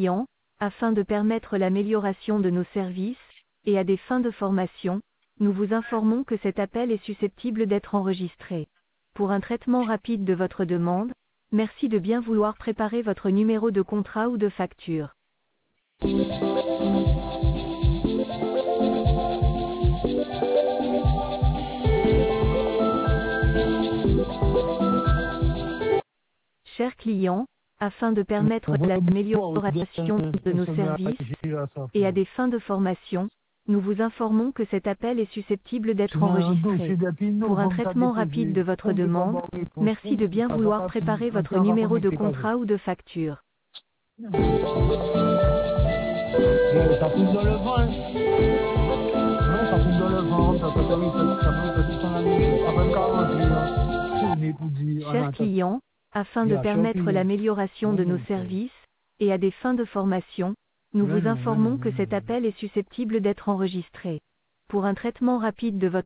client, afin de permettre l'amélioration de nos services, et à des fins de formation, nous vous informons que cet appel est susceptible d'être enregistré. Pour un traitement rapide de votre demande, merci de bien vouloir préparer votre numéro de contrat ou de facture. Chers clients, afin de permettre l'amélioration de nos services, et à des fins de formation, nous vous informons que cet appel est susceptible d'être enregistré. Pour un traitement rapide de votre demande, merci de bien vouloir préparer votre numéro de contrat ou de facture. Ça pousse dans le vent. Ouais, ça pousse dans le vent. Chers clients, afin de permettre l'amélioration de nos services, et à des fins de formation, nous vous informons que cet appel est susceptible d'être enregistré. Pour un traitement rapide de votre